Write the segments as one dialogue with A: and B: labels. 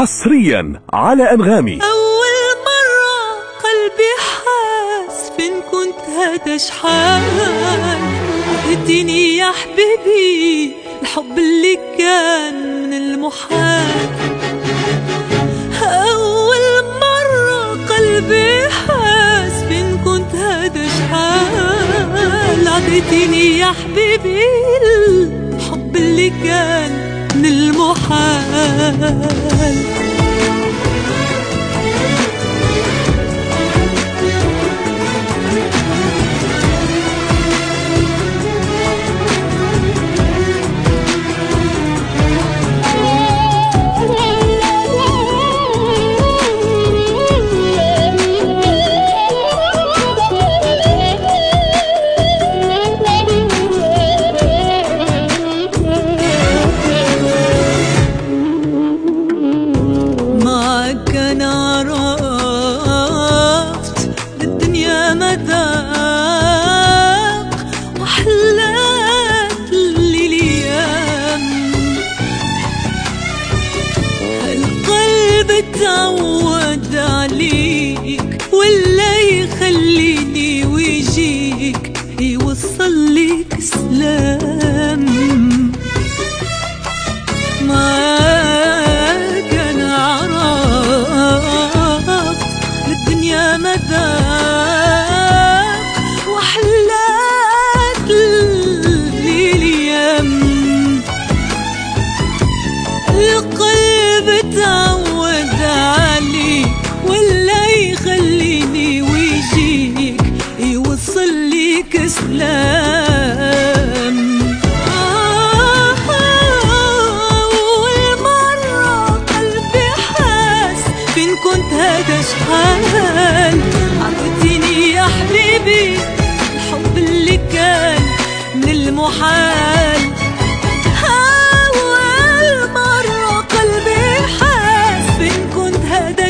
A: حصريا على أنغامي.
B: أول مرة قلبي حاس فين كنت هذا شحال عهدتني يا حبيبي الحب اللي كان من المحال. أول مرة قلبي حاس فين كنت هذا شحال عهدتني يا حبيبي الحب اللي كان من المحال. أنا عرفت بالدنيا مذاق وحلات لي الأيام. القلب تعود عليك ولا يخليني ويجيك يوصل ليك سلام. مذاق وحلات لي الأيام. القلب تعود عليك ولا يخليني ويجيك يوصل ليك سلام. أول مرة قلبي حاس فين كنت هذا شحال عرفتيني يا حبيبي الحب اللي كان من المحال. أول مرة قلبي حاس فين كنت هذا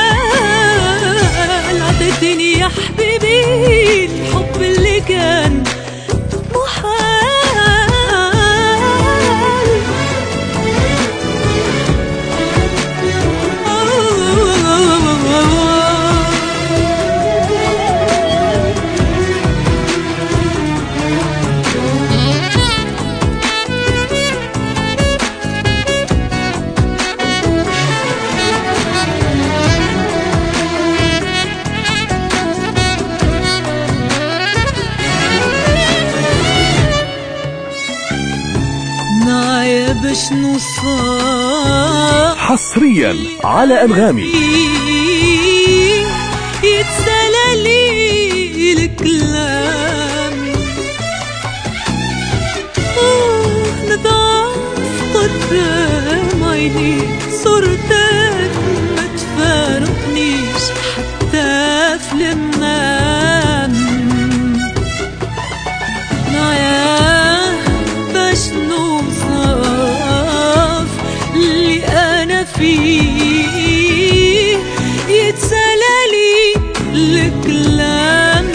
B: شحال عرفتيني يا حبيبي الحب اللي كان باش نوصل
A: حصريا على أنغامي.
B: يتسالى لي الكلام نضعف قدام عيني صورتك ما تفارقنيش حتى في المنام. باش نوصف اللي أنا فيه يتسالى لي الكلام.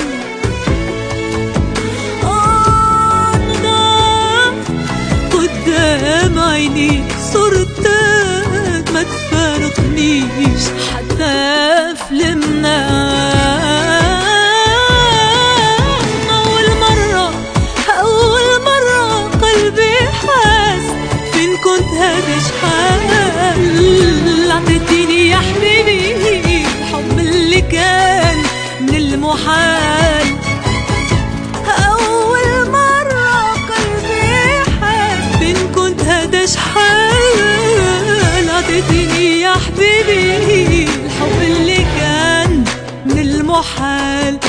B: نضعف قدام عيني صورتك ما تفارقنيش حتى في المنام. كنت هذا شحال عطيتيني يا حبيبي الحب اللي كان من المحال. أول مرة قلبي حاس فين كنت هذا شحال عطيتيني يا حبيبي الحب اللي كان من المحال.